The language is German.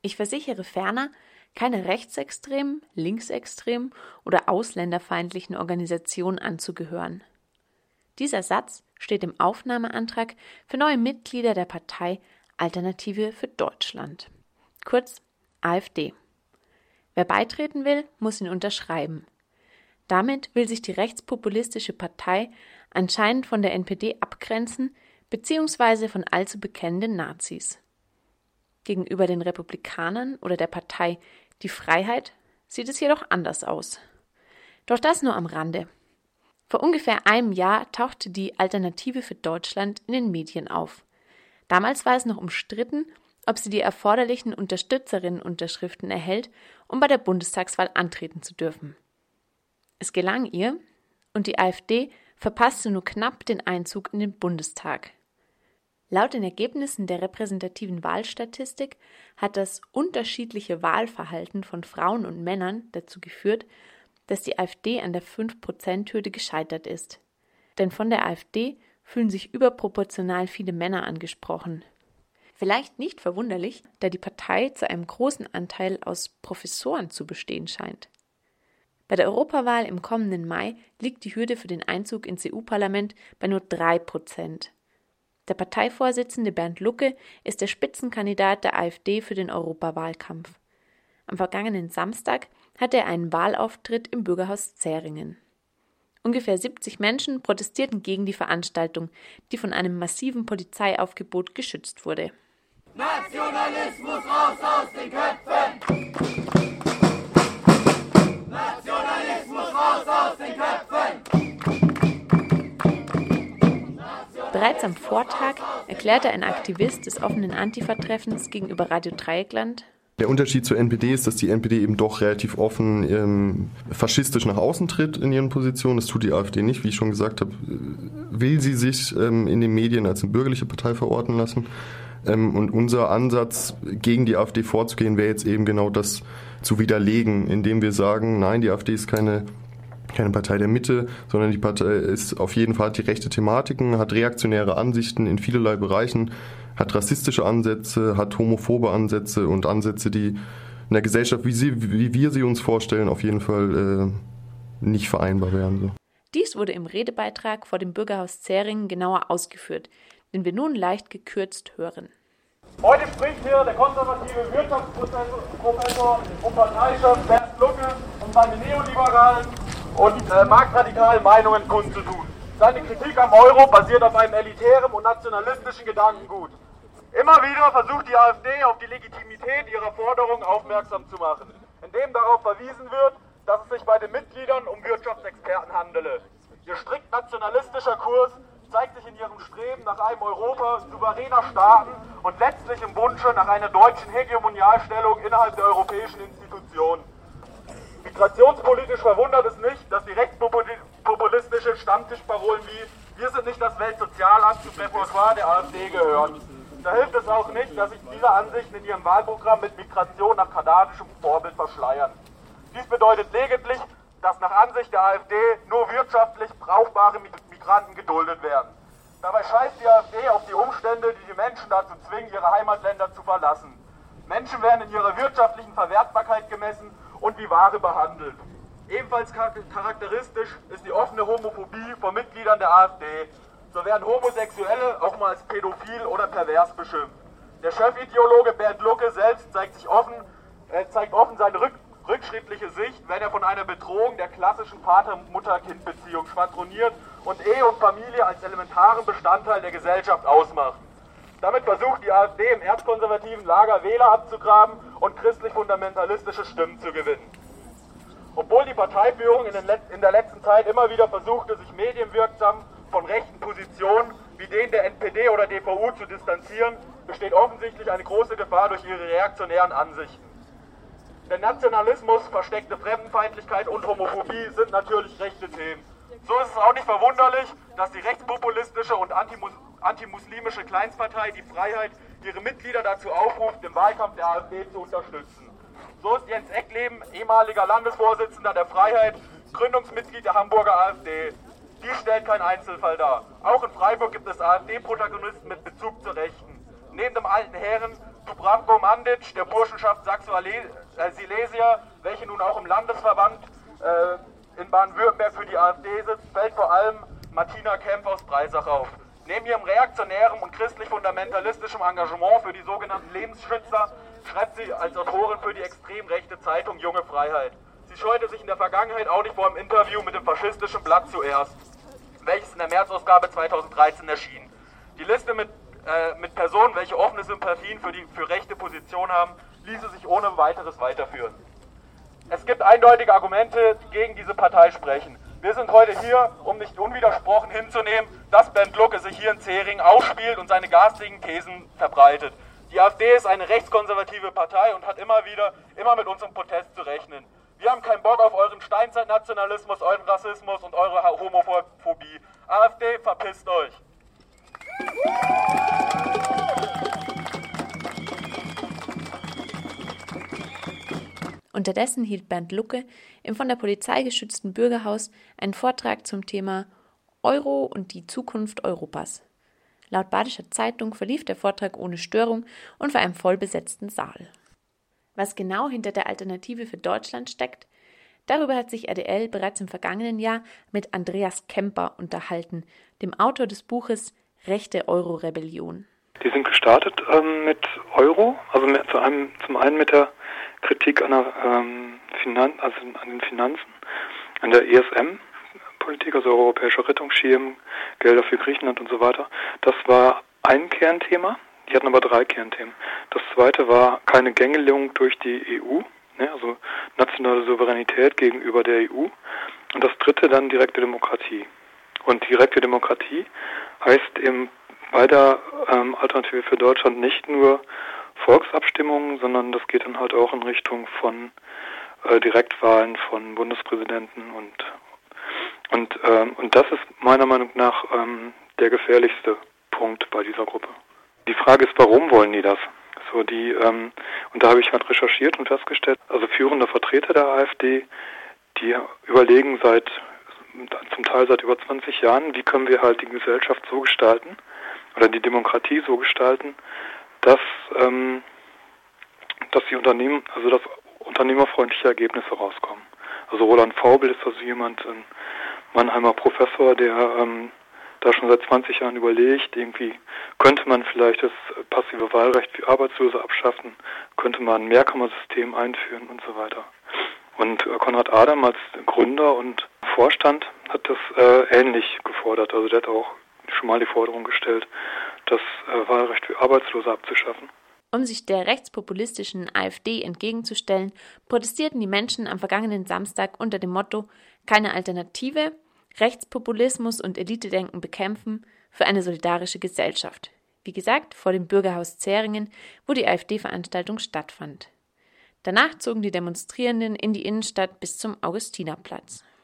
Ich versichere ferner, keine rechtsextremen, linksextremen oder ausländerfeindlichen Organisationen anzugehören. Dieser Satz steht im Aufnahmeantrag für neue Mitglieder der Partei Alternative für Deutschland, kurz AfD. Wer beitreten will, muss ihn unterschreiben. Damit will sich die rechtspopulistische Partei anscheinend von der NPD abgrenzen bzw. von allzu bekennenden Nazis. Gegenüber den Republikanern oder der Partei Die Freiheit sieht es jedoch anders aus. Doch das nur am Rande. Vor ungefähr einem Jahr tauchte die Alternative für Deutschland in den Medien auf. Damals war es noch umstritten, ob sie die erforderlichen Unterstützerinnenunterschriften erhält, um bei der Bundestagswahl antreten zu dürfen. Es gelang ihr und die AfD verpasste nur knapp den Einzug in den Bundestag. Laut den Ergebnissen der repräsentativen Wahlstatistik hat das unterschiedliche Wahlverhalten von Frauen und Männern dazu geführt, dass die AfD an der 5%-Hürde gescheitert ist. Denn von der AfD fühlen sich überproportional viele Männer angesprochen. Vielleicht nicht verwunderlich, da die Partei zu einem großen Anteil aus Professoren zu bestehen scheint. Bei der Europawahl im kommenden Mai liegt die Hürde für den Einzug ins EU-Parlament bei nur 3%. Der Parteivorsitzende Bernd Lucke ist der Spitzenkandidat der AfD für den Europawahlkampf. Am vergangenen Samstag hatte er einen Wahlauftritt im Bürgerhaus Zähringen. Ungefähr 70 Menschen protestierten gegen die Veranstaltung, die von einem massiven Polizeiaufgebot geschützt wurde. Nationalismus raus aus den Köpfen! Nationalismus raus aus den Köpfen! Bereits am Vortag erklärte ein Aktivist des offenen Antifa-Treffens gegenüber Radio Dreieckland: Der Unterschied zur NPD ist, dass die NPD eben doch relativ offen faschistisch nach außen tritt in ihren Positionen. Das tut die AfD nicht. Wie ich schon gesagt habe, will sie sich in den Medien als eine bürgerliche Partei verorten lassen. Und unser Ansatz, gegen die AfD vorzugehen, wäre jetzt eben genau das zu widerlegen, indem wir sagen, nein, die AfD ist keine Partei der Mitte, sondern die Partei ist auf jeden Fall, hat die rechte Thematiken, hat reaktionäre Ansichten in vielerlei Bereichen, hat rassistische Ansätze, hat homophobe Ansätze und Ansätze, die in der Gesellschaft, wie wir sie uns vorstellen, auf jeden Fall nicht vereinbar wären. So. Dies wurde im Redebeitrag vor dem Bürgerhaus Zähringen genauer ausgeführt, den wir nun leicht gekürzt hören. Heute spricht hier der konservative Wirtschaftsprofessor und Parteichef Bernd Lucke, um seine neoliberalen und marktradikalen Meinungen kundzutun. Seine Kritik am Euro basiert auf einem elitären und nationalistischen Gedankengut. Immer wieder versucht die AfD auf die Legitimität ihrer Forderungen aufmerksam zu machen, indem darauf verwiesen wird, dass es sich bei den Mitgliedern um Wirtschaftsexperten handele. Ihr strikt nationalistischer Kurs zeigt sich in ihrem Streben nach einem Europa souveräner Staaten und letztlich im Wunsche nach einer deutschen Hegemonialstellung innerhalb der europäischen Institutionen. Migrationspolitisch verwundert es nicht, dass die rechtspopulistische Stammtischparolen wie „Wir sind nicht das Weltsozialamt" zum Repertoire der AfD gehören. Da hilft es auch nicht, dass sich diese Ansichten in ihrem Wahlprogramm mit Migration nach kanadischem Vorbild verschleiern. Dies bedeutet lediglich, dass nach Ansicht der AfD nur wirtschaftlich brauchbare Migranten geduldet werden. Dabei scheißt die AfD auf die Umstände, die die Menschen dazu zwingen, ihre Heimatländer zu verlassen. Menschen werden in ihrer wirtschaftlichen Verwertbarkeit gemessen und wie Ware behandelt. Ebenfalls charakteristisch ist die offene Homophobie von Mitgliedern der AfD. So werden Homosexuelle auch mal als pädophil oder pervers beschimpft. Der Chefideologe Bernd Lucke selbst zeigt offen seine rückschrittliche Sicht, wenn er von einer Bedrohung der klassischen Vater-Mutter-Kind-Beziehung schwadroniert und Ehe und Familie als elementaren Bestandteil der Gesellschaft ausmacht. Damit versucht die AfD im erzkonservativen Lager Wähler abzugraben und christlich-fundamentalistische Stimmen zu gewinnen. Obwohl die Parteiführung in der letzten Zeit immer wieder versuchte, sich medienwirksam von rechten Positionen wie denen der NPD oder DVU zu distanzieren, besteht offensichtlich eine große Gefahr durch ihre reaktionären Ansichten. Der Nationalismus, versteckte Fremdenfeindlichkeit und Homophobie sind natürlich rechte Themen. So ist es auch nicht verwunderlich, dass die rechtspopulistische und antimuslimische Kleinstpartei Die Freiheit ihre Mitglieder dazu aufruft, den Wahlkampf der AfD zu unterstützen. So ist Jens Eckleben, ehemaliger Landesvorsitzender der Freiheit, Gründungsmitglied der Hamburger AfD. Dies stellt kein Einzelfall dar. Auch in Freiburg gibt es AfD-Protagonisten mit Bezug zur Rechten. Neben dem alten Herren Dubravko Mandic, der Burschenschaft Saxo-Silesia, welche nun auch im Landesverband in Baden-Württemberg für die AfD sitzt, fällt vor allem Martina Kempf aus Breisach auf. Neben ihrem reaktionären und christlich-fundamentalistischen Engagement für die sogenannten Lebensschützer schreibt sie als Autorin für die extrem rechte Zeitung Junge Freiheit. Sie scheute sich in der Vergangenheit auch nicht vor einem Interview mit dem faschistischen Blatt Zuerst, welches in der Märzausgabe 2013 erschien. Die Liste mit Personen, welche offene Sympathien für rechte Position haben, ließe sich ohne weiteres weiterführen. Es gibt eindeutige Argumente, die gegen diese Partei sprechen. Wir sind heute hier, um nicht unwidersprochen hinzunehmen, dass Bernd Lucke sich hier in Zähringen aufspielt und seine garstigen Thesen verbreitet. Die AfD ist eine rechtskonservative Partei und hat immer mit unserem Protest zu rechnen. Wir haben keinen Bock auf euren Steinzeitnationalismus, euren Rassismus und eure Homophobie. AfD, verpisst euch! Unterdessen hielt Bernd Lucke im von der Polizei geschützten Bürgerhaus einen Vortrag zum Thema Euro und die Zukunft Europas. Laut Badischer Zeitung verlief der Vortrag ohne Störung und vor einem vollbesetzten Saal. Was genau hinter der Alternative für Deutschland steckt, darüber hat sich RDL bereits im vergangenen Jahr mit Andreas Kemper unterhalten, dem Autor des Buches Rechte Euro-Rebellion. Die sind gestartet mit Euro, also zum einen mit der Kritik an den Finanzen, an der ESM-Politik, also europäischer Rettungsschirm, Gelder für Griechenland und so weiter. Das war ein Kernthema. Die hatten aber 3 Kernthemen. Das zweite war keine Gängelung durch die EU, also nationale Souveränität gegenüber der EU. Und das dritte dann direkte Demokratie. Und direkte Demokratie heißt eben bei der Alternative für Deutschland nicht nur Volksabstimmungen, sondern das geht dann halt auch in Richtung von Direktwahlen von Bundespräsidenten und das ist meiner Meinung nach der gefährlichste Punkt bei dieser Gruppe. Die Frage ist, warum wollen die das? Und da habe ich halt recherchiert und festgestellt, also führende Vertreter der AfD, die überlegen zum Teil seit über 20 Jahren, wie können wir halt die Gesellschaft so gestalten oder die Demokratie so gestalten, dass die Unternehmen, also dass unternehmerfreundliche Ergebnisse rauskommen. Also Roland Vaubel ist also jemand, ein Mannheimer Professor, der da schon seit 20 Jahren überlegt, irgendwie könnte man vielleicht das passive Wahlrecht für Arbeitslose abschaffen, könnte man ein Mehrkammersystem einführen und so weiter. Und Konrad Adam als Gründer und Vorstand hat das ähnlich gefordert. Also der hat auch schon mal die Forderung gestellt, das Wahlrecht für Arbeitslose abzuschaffen. Um sich der rechtspopulistischen AfD entgegenzustellen, protestierten die Menschen am vergangenen Samstag unter dem Motto „Keine Alternative, Rechtspopulismus und Elitedenken bekämpfen für eine solidarische Gesellschaft“. Wie gesagt, vor dem Bürgerhaus Zähringen, wo die AfD-Veranstaltung stattfand. Danach zogen die Demonstrierenden in die Innenstadt bis zum Augustinerplatz.